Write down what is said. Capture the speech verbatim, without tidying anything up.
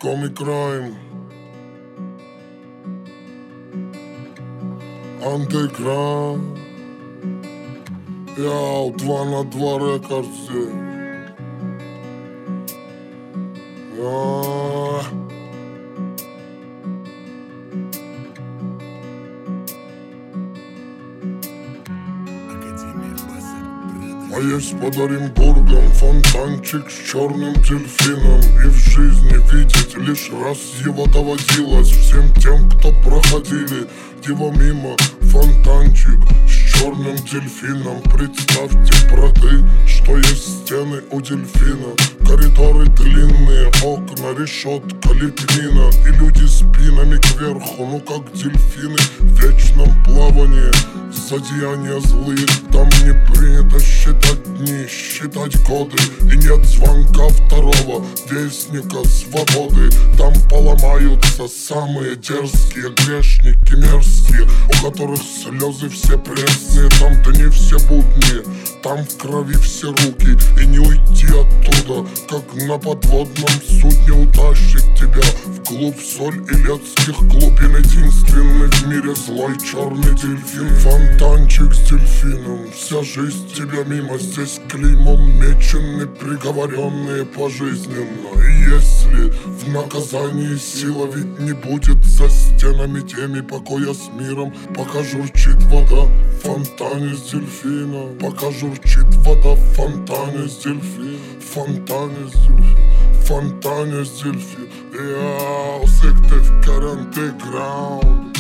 Comic Crime, Underground, Яу, два на два рекордсы. А. А есть под Оренбургом фонтанчик с черным дельфином. И в жизни видеть лишь раз его доводилось всем тем, кто проходили его мимо. Фонтанчик с черным дельфином. Представьте, браты, что есть стены у дельфина. Коридоры длинные, окна, решетка, лепнина. И люди спинами кверху, ну как дельфины в вечном плавании. Зодеяния злые, там не принято считать дни, считать годы. И нет звонка второго вестника свободы. Там поломаются самые дерзкие грешники мерзкие, у которых слезы все пресные. Там дни все будни, там в крови все руки. И не уйти оттуда, как на подводном судне утащит тебя вглубь соль илецких глубин. Единственный в мире злой черный дельфин. Фонтанчик с дельфином, вся жизнь тебя мимо. Здесь клеймом мечены, приговоренные пожизненно. И если в наказании сила ведь не будет за стенами теми покоя с миром, пока журчит вода в фонтане с дельфина. Пока журчит вода в фонтане с дельфина. В фонтане с дельфина. В фонтане с дельфина. Яу, сектив Underground.